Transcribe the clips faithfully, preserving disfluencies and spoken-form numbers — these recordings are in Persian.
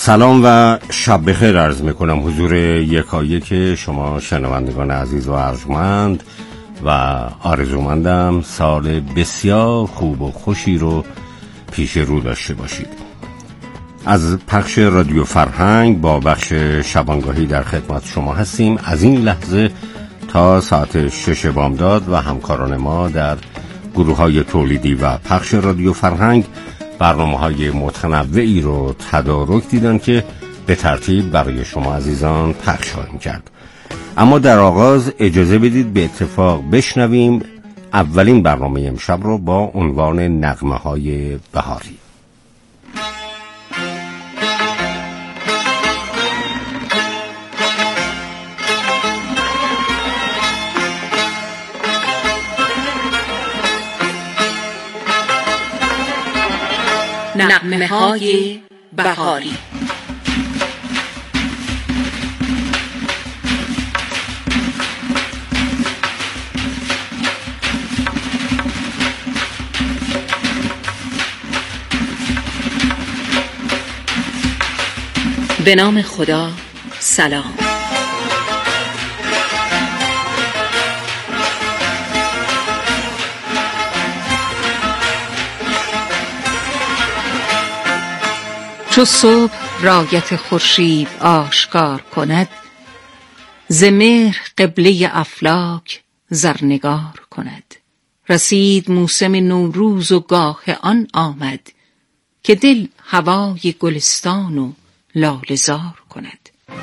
سلام و شب بخیر عرض میکنم حضور یکایک شما شنوندگان عزیز و ارجمند و آرزومندم سال بسیار خوب و خوشی رو پیش رو داشته باشید. از پخش رادیو فرهنگ با بخش شبانگاهی در خدمت شما هستیم. از این لحظه تا ساعت شش بامداد و همکاران ما در گروه های تولیدی و پخش رادیو فرهنگ برنامه های متنوعی رو تدارک دیدن که به ترتیب برای شما عزیزان پخش خواهیم کرد. اما در آغاز اجازه بدید به اتفاق بشنویم اولین برنامه امشب رو با عنوان نغمه های بهاری. نغمه های بهاری. به نام خدا. سلام. چو صبح رایت خورشید آشکار کند، ز مهر قبله افلاک زرنگار کند. رسید موسم نوروز و گاه آن آمد، که دل هوای گلستان و لاله زار کند.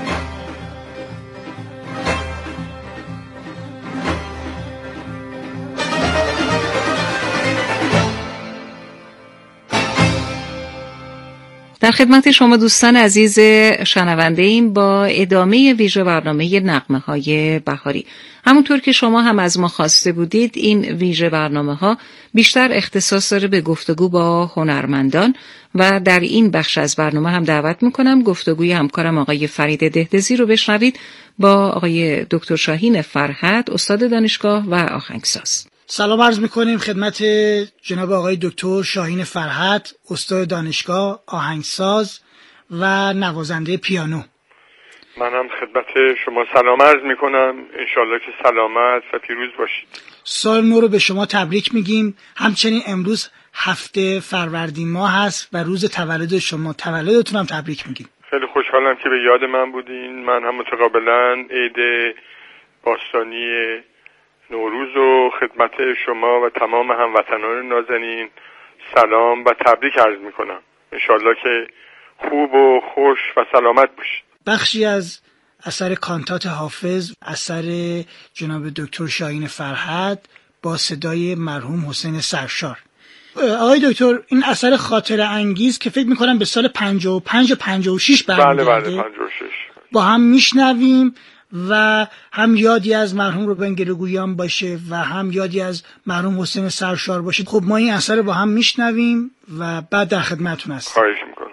در خدمت شما دوستان عزیز شنونده ایم با ادامه ویژه برنامه نغمه های بهاری. همونطور که شما هم از ما خواسته بودید، این ویژه برنامه ها بیشتر اختصاص داره به گفتگو با هنرمندان و در این بخش از برنامه هم دعوت میکنم گفتگوی همکارم آقای فرید دهدزی رو بشنوید با آقای دکتر شاهین فرهد، استاد دانشگاه و آهنگساز. سلام عرض میکنیم خدمت جناب آقای دکتر شاهین فرهد، استاد دانشگاه، آهنگساز و نوازنده پیانو. منم خدمت شما سلام عرض میکنم، انشالله که سلامت و پیروز باشید. سال نو رو به شما تبریک میگیم. همچنین امروز هفته فروردین ماه هست و روز تولد شما، تولدتون هم تبریک میگیم. خیلی خوشحالم که به یاد من بودین. من هم متقابلا عید باستانی نوروز و خدمت شما و تمام هموطنان نازنین سلام و تبریک عرض میکنم. انشالله که خوب و خوش و سلامت باشید. بخشی از اثر کانتات حافظ، اثر جناب دکتر شاهین فرهد با صدای مرحوم حسین سرشار. آقای دکتر، این اثر خاطره انگیز که فکر میکنم به سال پنجاه و پنج و پنجاه و شش برمیگرده. بله بله پنجاه و شش. با هم میشنویم و هم یادی از مرحوم روبن گریگوریان باشه و هم یادی از مرحوم حسین سرشار باشه. خب ما این اثر رو با هم میشنویم و بعد در خدمتتون هستیم. خواهش میکنم.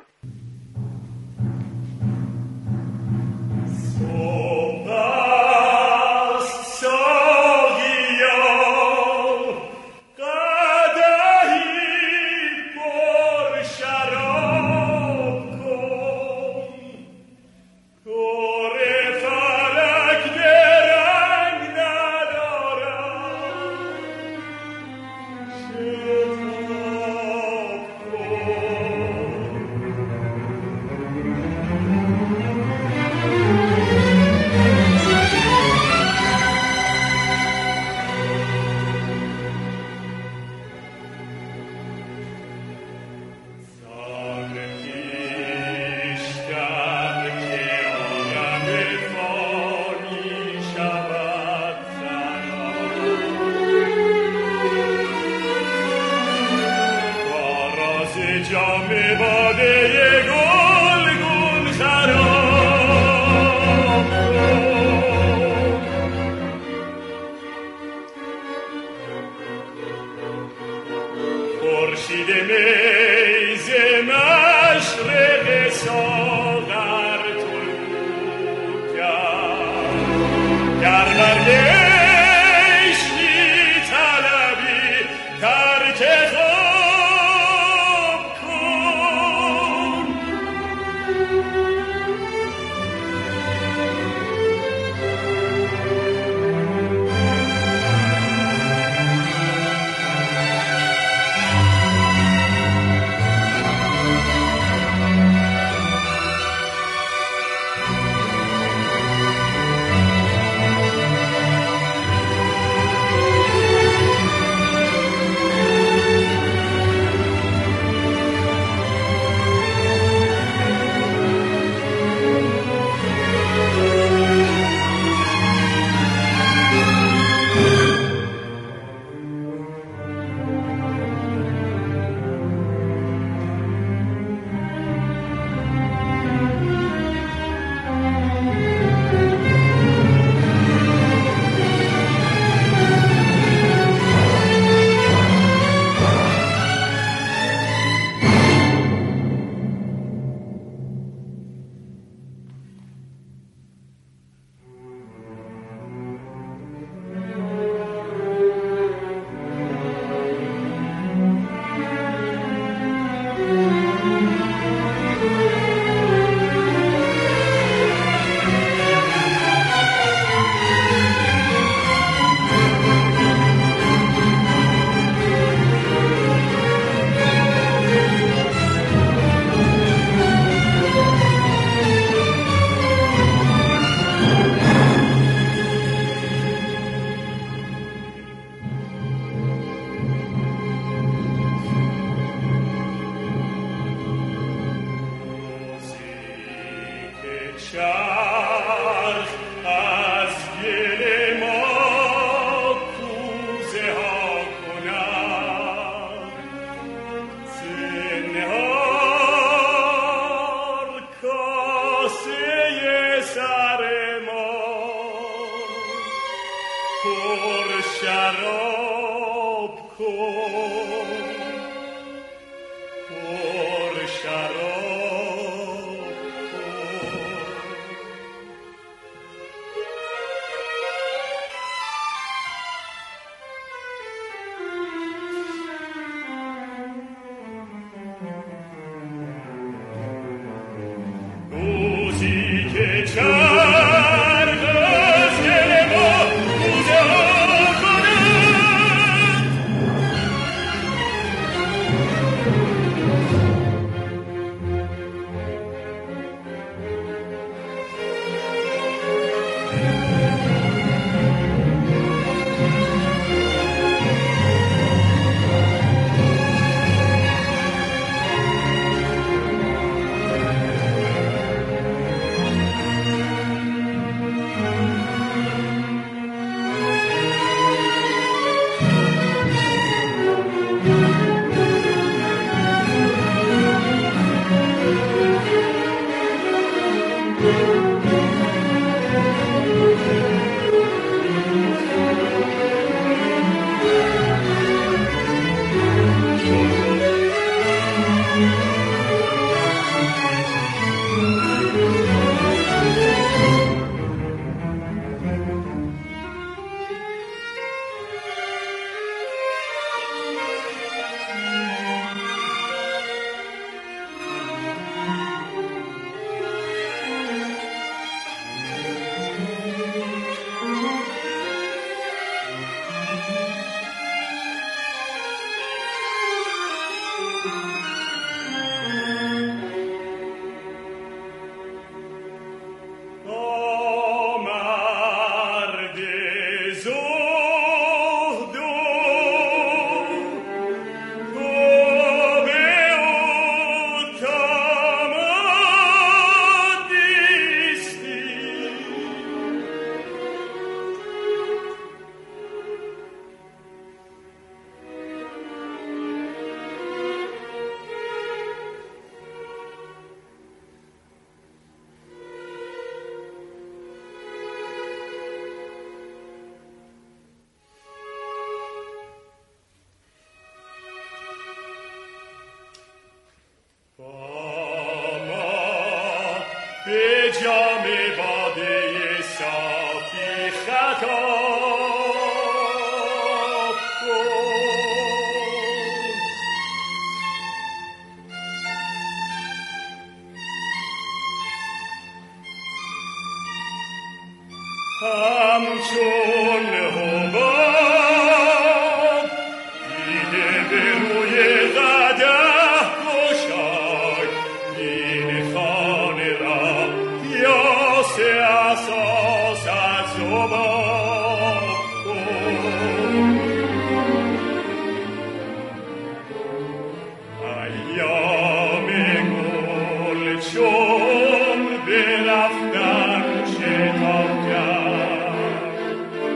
چون برفتن شتاب کرد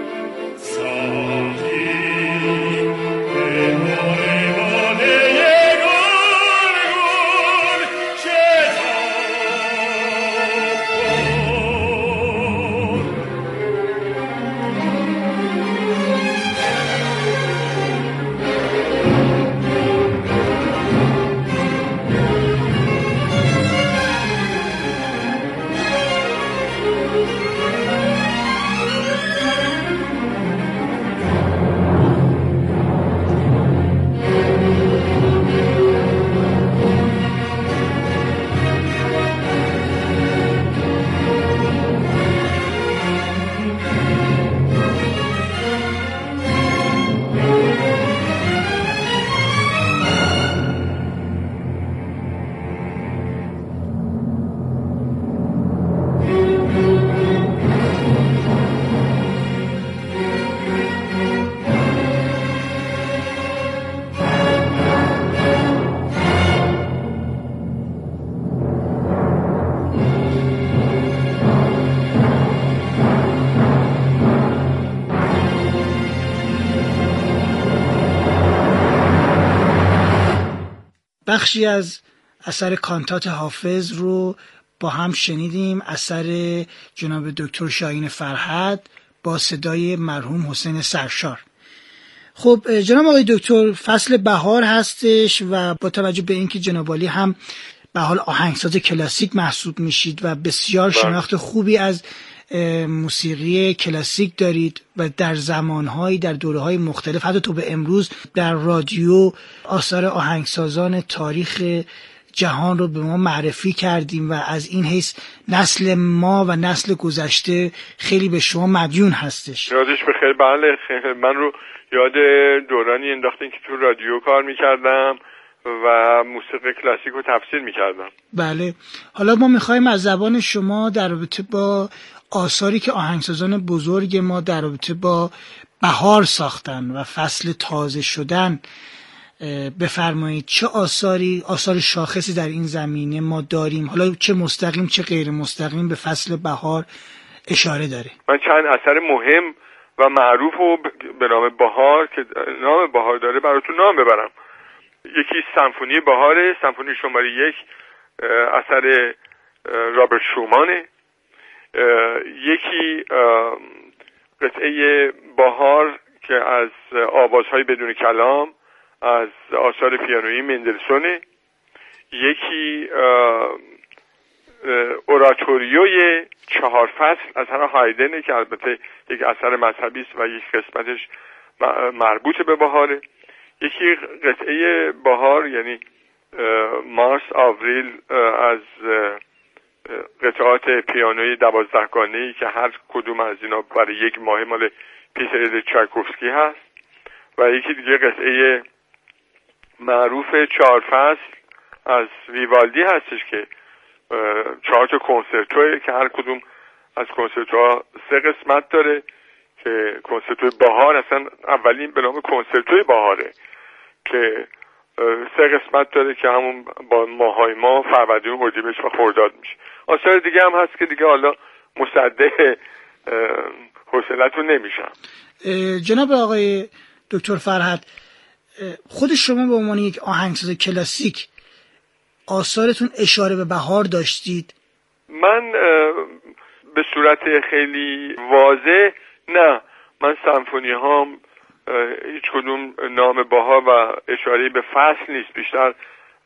بخشی از اثر کانتات حافظ رو با هم شنیدیم، اثر جناب دکتر شاهین فرهد با صدای مرحوم حسین سرشار. خب جناب آقای دکتر، فصل بهار هستش و با توجه به اینکه جناب عالی هم به حال آهنگساز کلاسیک محسوب میشید و بسیار شناخت خوبی از موسیقی کلاسیک دارید و در زمانهایی در دوره‌های مختلف حتی تو به امروز در رادیو آثار آهنگسازان تاریخ جهان رو به ما معرفی کردیم و از این حیث نسل ما و نسل گذشته خیلی به شما مدیون هستش. یادش بخیر. بله خیلی من رو یاد دورانی انداختین که تو رادیو کار میکردم و موسیقی کلاسیک رو تفسیر میکردم. بله، حالا ما میخوایم از زبان شما در رابطه با آثاری که آهنگسازان بزرگ ما در رابطه با بهار ساختن و فصل تازه شدن بفرمایید. چه آثاری آثار شاخصی در این زمینه ما داریم، حالا چه مستقیم چه غیر مستقیم به فصل بهار اشاره داره؟ من چند اثر مهم و معروف و به نام بهار که نام بهار داره براتون نام ببرم. یکی سمفونی بهاره، سمفونی شماره یک، اثر رابرت شومانه. یکی قطعه بهار که از آوازهای بدون کلام از آثار پیانویی مندلسونه. یکی اوراتوریوی چهار فصل از هر هایدنه که البته یک اثر مذهبی است و یک قسمتش مربوط به بهاره. یکی قطعه بهار یعنی مارس آوریل از قطعات پیانوی دوازدهگانه‌ای که هر کدوم از اینا برای یک ماه مال پیتر چایکوفسکی هست. و یکی دیگه قطعه معروف چهار فصل از ویوالدی هستش که چهار تا کنسرتوه که هر کدوم از کنسرتوها سه قسمت داره که کنسرتوی بهار اصلا اولین به نام کنسرتوی بهاره که سه قسمت داره که همون با ماهای ما فروردین و اردیبهشت و خرداد میشه. آثار دیگه هم هست که دیگه حالا مصدق حوصله‌تون نمیشم. جناب آقای دکتر فرهد، خود شما به عنوان یک آهنگساز کلاسیک آثارتون اشاره به بهار داشتید؟ من به صورت خیلی واضح نه، من سمفونی هام هیچ کدوم نام بهار و اشاره به فصل نیست، بیشتر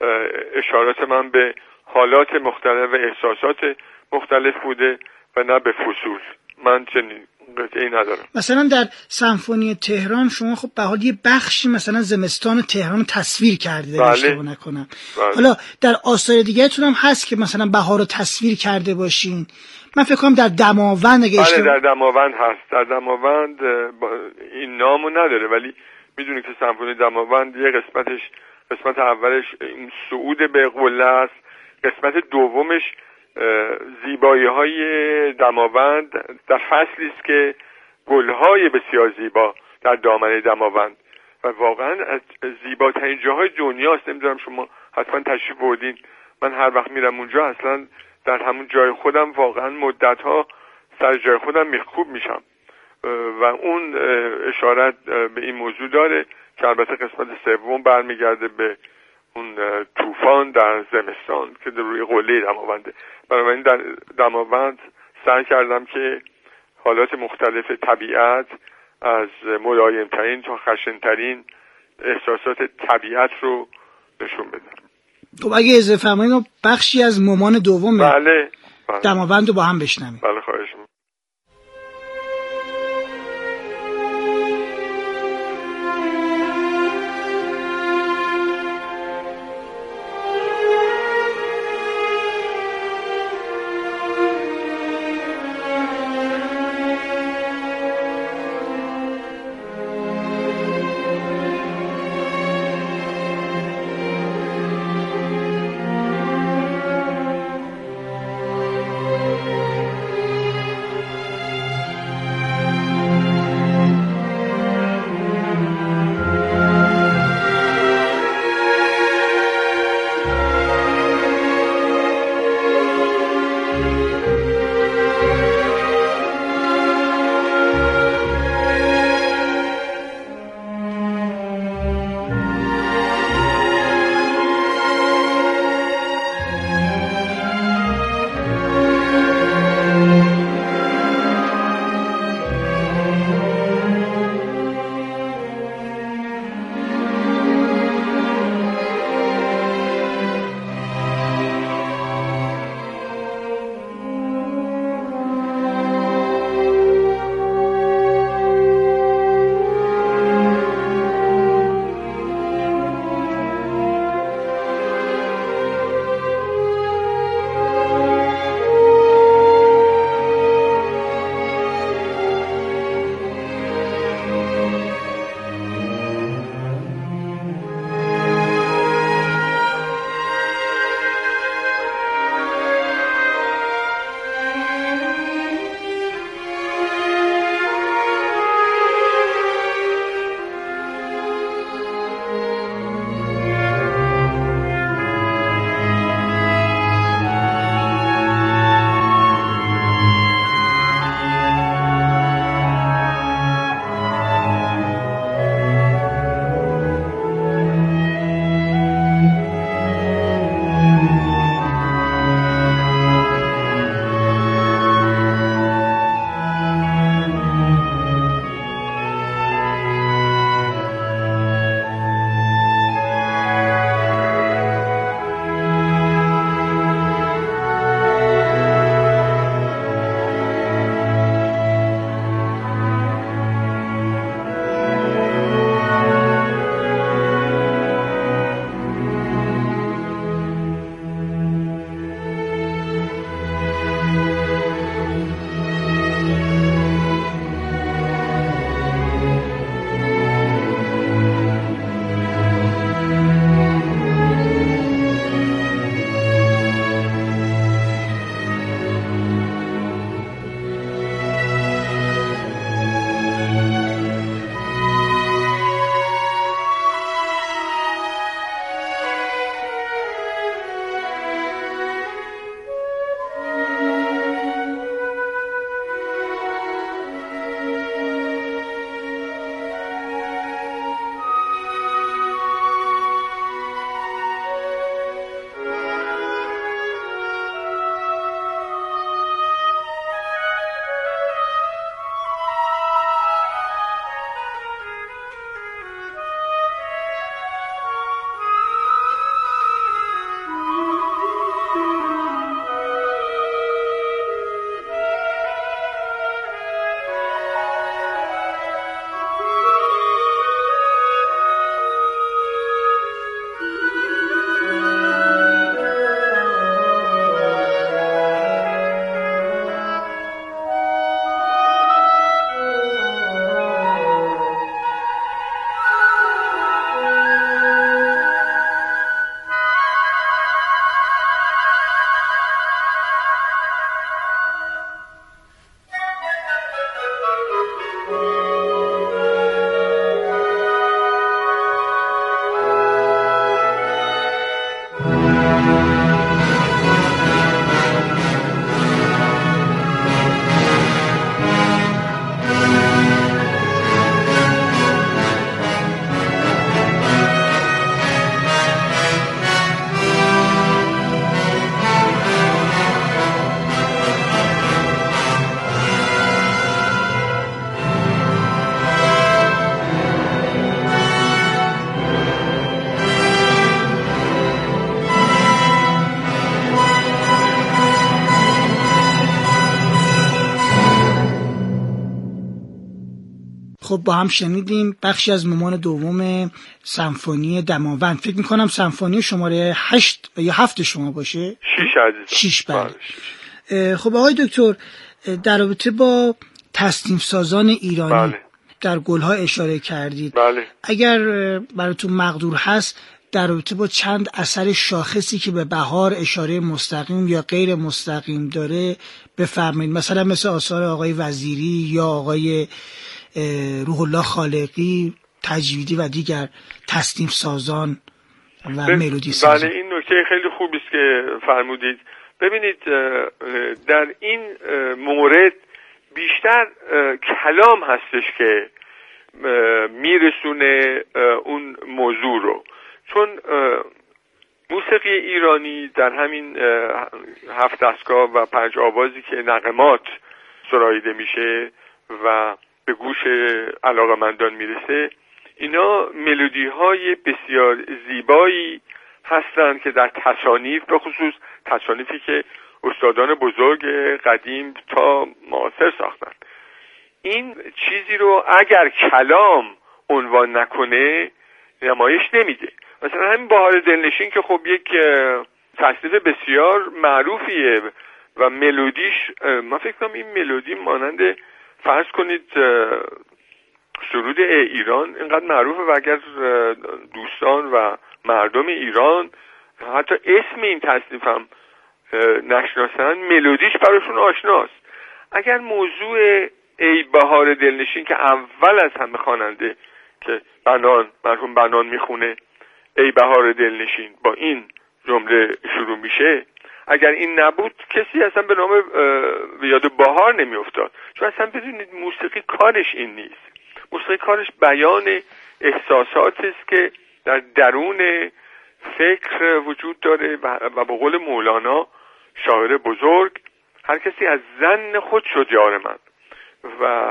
اشارات من به حالات مختلف و احساسات مختلف بوده و نه به فصول. من چنین قطعی ندارم. مثلا در سمفونی تهران شما خب به حال یه بخشی مثلا زمستان تهران تصویر کردید اگه اشتباه نکنم. بله. حالا در آثار دیگه‌تون هم هست که مثلا بهار رو تصویر کرده باشین. من فکر کنم در دماوند اگه اشتباه بله در دماوند هست. در دماوند این نامو نداره ولی میدونی که سمفونی دماوند یه قسمتش قسمت اولش این صعود به قله است، قسمت دومش زیبایی های دماوند در فصلی است که گلهای بسیار زیبا در دامنه دماوند و واقعا از زیباترین جاهای دنیاست. نمیدونم شما حتما تشریف بردین، من هر وقت میرم اونجا اصلا در همون جای خودم واقعا مدتها سر جای خودم میخکوب میشم و اون اشارت به این موضوع داره که البته قسمت سوم برمیگرده به اون طوفان در زمستان که در روی قله دماونده. بنابراین در دماوند سعی کردم که حالات مختلف طبیعت از ملایمترین تا خشنترین احساسات طبیعت رو نشون بدم. خب اگه اجازه فرمایید بخشی از ممان دوم بله بله دماوند رو با هم بشنویم. بله خواهش می‌کنم. خب با هم شنیدیم بخشی از ممان دوم سمفونی دماوند. فکر میکنم سمفونی شماره هشت یا هفت شما باشه. شیش عزیزم. شیش بله. خب آقای دکتر در رابطه با تصنیف سازان ایرانی بله. در گلها اشاره کردید. بله. اگر براتون مقدور هست در رابطه با چند اثر شاخصی که به بهار اشاره مستقیم یا غیر مستقیم داره بفرمایید، مثلا مثل آثار آقای وزیری یا آقای روح الله خالقی تجویدی و دیگر تصنیف سازان و ملودی سازان. بله این نکته خیلی خوبی است که فرمودید. ببینید در این مورد بیشتر کلام هستش که میرسونه اون موضوع رو، چون موسیقی ایرانی در همین هفت دستگاه و پنج آوازی که نغمات سراییده میشه و به گوش علاقه‌مندان میرسه، اینا ملودی های بسیار زیبایی هستند که در تصانیف، به خصوص تصانیفی که استادان بزرگ قدیم تا معاصر ساختن، این چیزی رو اگر کلام عنوان نکنه نمایش نمیده. مثلا همین بهار دلنشین که خب یک تصنیف بسیار معروفیه و ملودیش، من فکر کنم این ملودی مانند فرض کنید سرود ایران اینقدر معروفه و اگر دوستان و مردم ایران حتی اسم این تصنیف هم نشناسن، ملودیش براشون آشناست. اگر موضوع ای بهار دلنشین که اول از همه خواننده که بنان مرحوم بنان میخونه ای بهار دلنشین با این جمله شروع میشه، اگر این نبود کسی اصلا به نام یاد بهار نمیافتاد. چون اصلا بدونید موسیقی کارش این نیست. موسیقی کارش بیان احساسات است که در درون فکر وجود داره و به قول مولانا شاعر بزرگ، هر کسی از ظن خود شد یار من. و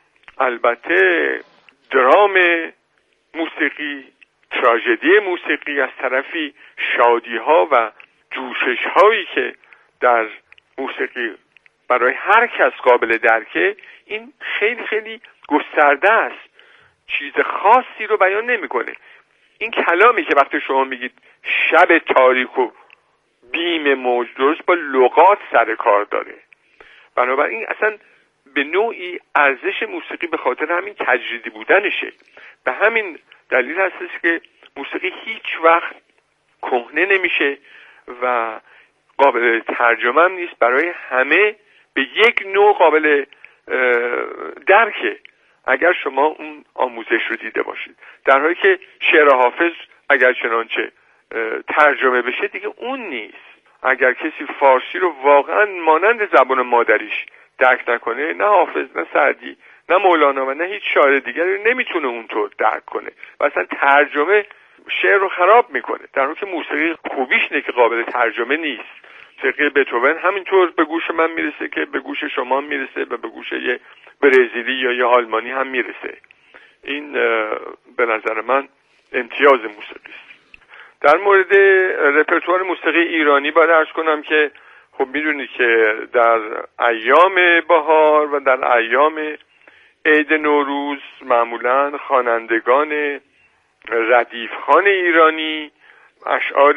البته درام موسیقی، تراژدی موسیقی از طرفی، شادی ها و جوشش هایی که در موسیقی برای هر کس قابل درکه، این خیلی خیلی گسترده است، چیز خاصی رو بیان نمیکنه. این کلامی که وقتی شما میگید شب تاریک و بیم موج، درست با لغات سر کار داره. بنابراین اصلا به نوعی ارزش موسیقی به خاطر همین تجریدی بودنشه. به همین دلیل هستش که موسیقی هیچ وقت کهنه نمیشه و قابل ترجمه هم نیست، برای همه به یک نوع قابل درکه اگر شما اون آموزش رو دیده باشید. در حالی که شعر حافظ اگر چنانچه ترجمه بشه دیگه اون نیست. اگر کسی فارسی رو واقعا مانند زبان مادریش درک نکنه، نه حافظ، نه سعدی، نه مولانا و نه هیچ شاعر دیگری نمیتونه اونطور درک کنه و اصلا ترجمه شعر رو خراب میکنه. در حالی که موسیقی خوبیش اینه که قابل ترجمه نیست. موسیقی بتهوون همینطور به گوش من میرسه که به گوش شما میرسه و به گوش یه برزیلی یا یه آلمانی هم میرسه. این به نظر من امتیاز موسیقی است. در مورد رپرتوار موسیقی ایرانی باید عرض کنم که خب میدونید که در ایام بهار و در ایام عید نوروز معمولا خوانندگان ردیفخوان ایرانی اشعار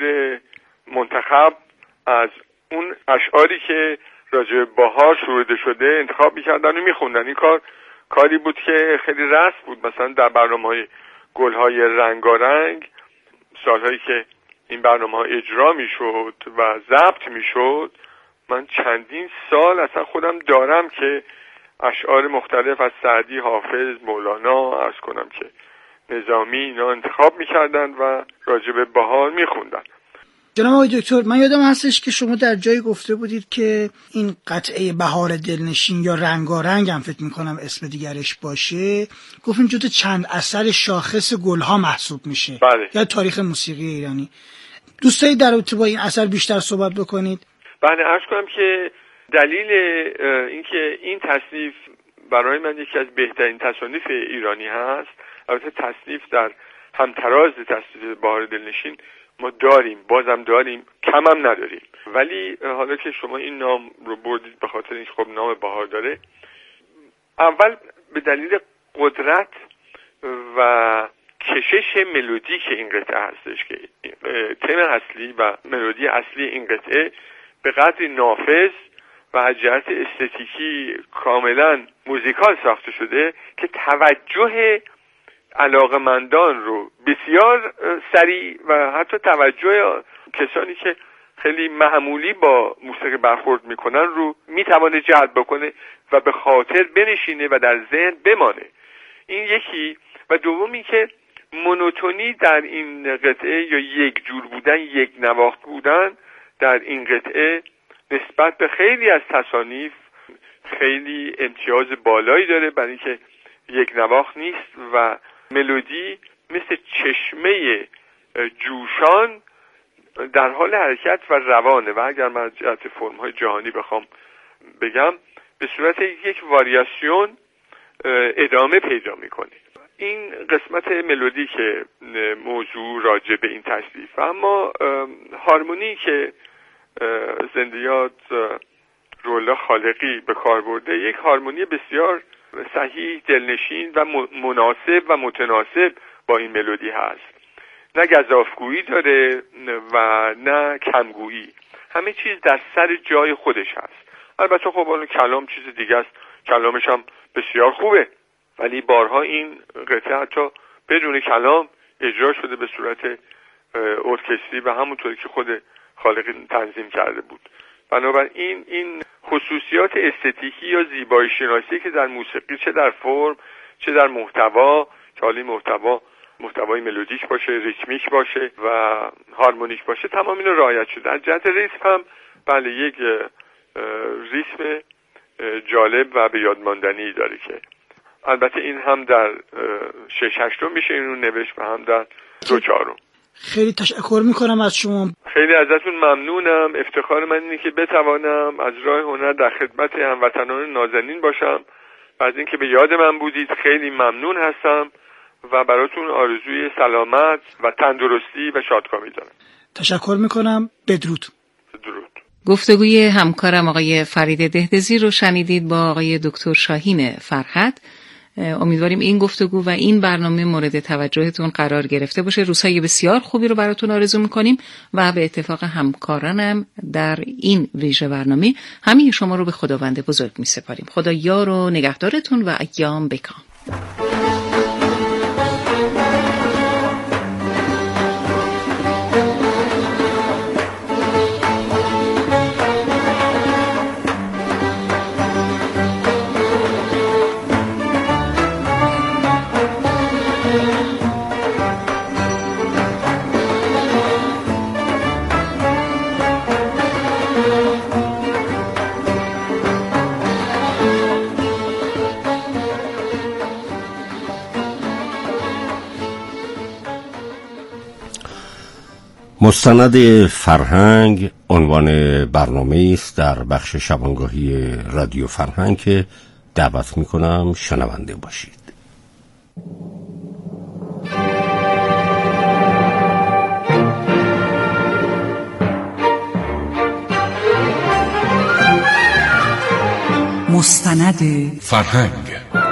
منتخب از اون اشعاری که راجع به بهار سروده شده انتخاب میکردن و میخوندن. این کار کاری بود که خیلی رسم بود. مثلا در برنامه‌های گل‌های رنگارنگ، سالهایی که این برنامه‌ها اجرا میشد و ضبط میشد، من چندین سال اصلا خودم دارم که اشعار مختلف از سعدی، حافظ، مولانا، عرض کنم که نظامی، اینا انتخاب میکردن و راجع به بهار میخوندن. جناب آقای دکتر، من یادم هستش که شما در جایی گفته بودید که این قطعه بهار دلنشین یا رنگارنگ هم فکر میکنم اسم دیگرش باشه، گفتین جزو چند اثر شاخص گلها محسوب میشه. بله. یا تاریخ موسیقی ایرانی. دوست دارید در رابطه با این اثر بیشتر صحبت بکنید؟ بله، عرض کنم که دلیل اینکه این تصنیف برای من یکی از بهترین تصانیف ایرانی هست، البته تصنیف در همتراز تصنیف بهار دلنشین ما داریم، بازم داریم، کم هم نداریم، ولی حالا که شما این نام رو بردید به خاطر اینکه خب نام بهار داره، اول به دلیل قدرت و کشش ملودیک این قطعه هستش که تم اصلی و ملودی اصلی این قطعه به قدری نافذ و از جهت استتیکی کاملا موزیکال ساخته شده که توجه علاقمندان رو بسیار سریع و حتی توجه کسانی که خیلی معمولی با موسیقی برخورد میکنن رو میتوانه جلب بکنه و به خاطر بنشینه و در ذهن بمانه. این یکی. و دومی که مونوتونی در این قطعه یا یک جور بودن، یک نواخت بودن در این قطعه نسبت به خیلی از تصانیف خیلی امتیاز بالایی داره، برای اینکه یک نواخت نیست و ملودی مثل چشمه جوشان در حال حرکت و روانه و اگر من از جهت فرم‌های جهانی بخوام بگم به صورت یک واریاسیون ادامه پیدا میکنه. این قسمت ملودی که موضوع راجع به این تصنیف، اما هارمونی که زندیات رولا خالقی به کار برده یک هارمونی بسیار صحیح، دلنشین و مناسب و متناسب با این ملودی هست. نه گزافگویی داره و نه کمگویی، همه چیز در سر جای خودش هست. البته خب اون کلام چیز دیگه است، کلامش هم بسیار خوبه، ولی بارها این قطعه حتی بدون کلام اجرا شده به صورت ارکستری و همونطوری که خود خالقی تنظیم کرده بود. بنابراین این خصوصیات استتیکی یا زیبایی شناسی که در موسیقی چه در فرم چه در محتوا، که حالی محتوا محتوای ملودیک باشه، ریتمیک باشه و هارمونیک باشه، تمام اینا رعایت شده. از جهت ریتم هم بله یک ریتم جالب و به یاد ماندنی داره که البته این هم در شش هشتم میشه اینو نوشت و هم در دو چهارم. خیلی تشکر میکنم از شما. خیلی ازتون ممنونم. افتخار من اینه که بتوانم از راه هنر در خدمت هموطنان نازنین باشم و از اینکه به یاد من بودید خیلی ممنون هستم و براتون آرزوی سلامت و تندرستی و شادکامی دارم. تشکر میکنم. بدرود. بدرود. گفتگوی همکارم آقای فرید دهدزی رو شنیدید با آقای دکتر شاهین فرحت. امیدواریم این گفتگو و این برنامه مورد توجهتون قرار گرفته باشه. روزهای بسیار خوبی رو براتون آرزو میکنیم و به اتفاق همکارانم در این ویژه برنامه همه شما رو به خداوند بزرگ میسپاریم. خدا یار و نگهدارتون و ایام بکام. مستند فرهنگ عنوان برنامه است در بخش شبانگاهی رادیو فرهنگ که دعوت میکنم شنونده باشید. مستند فرهنگ.